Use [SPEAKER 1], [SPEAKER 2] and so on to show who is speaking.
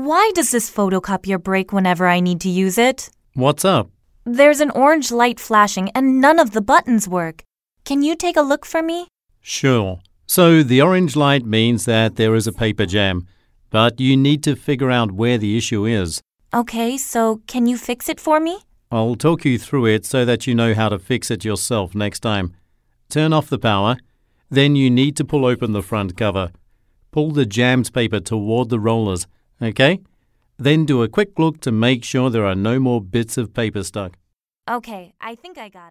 [SPEAKER 1] Why does this photocopier break whenever I need to use it?
[SPEAKER 2] What's up?
[SPEAKER 1] There's an orange light flashing and none of the buttons work. Can you take a look for me?
[SPEAKER 2] Sure. So the orange light means that there is a paper jam, but you need to figure out where the issue is.
[SPEAKER 1] Okay, so can you fix it for me?
[SPEAKER 2] I'll talk you through it so that you know how to fix it yourself next time. Turn off the power. Then you need to pull open the front cover. Pull the jammed paper toward the rollers, okay? Then do a quick look to make sure there are no more bits of paper stuck.
[SPEAKER 1] Okay, I think I got it.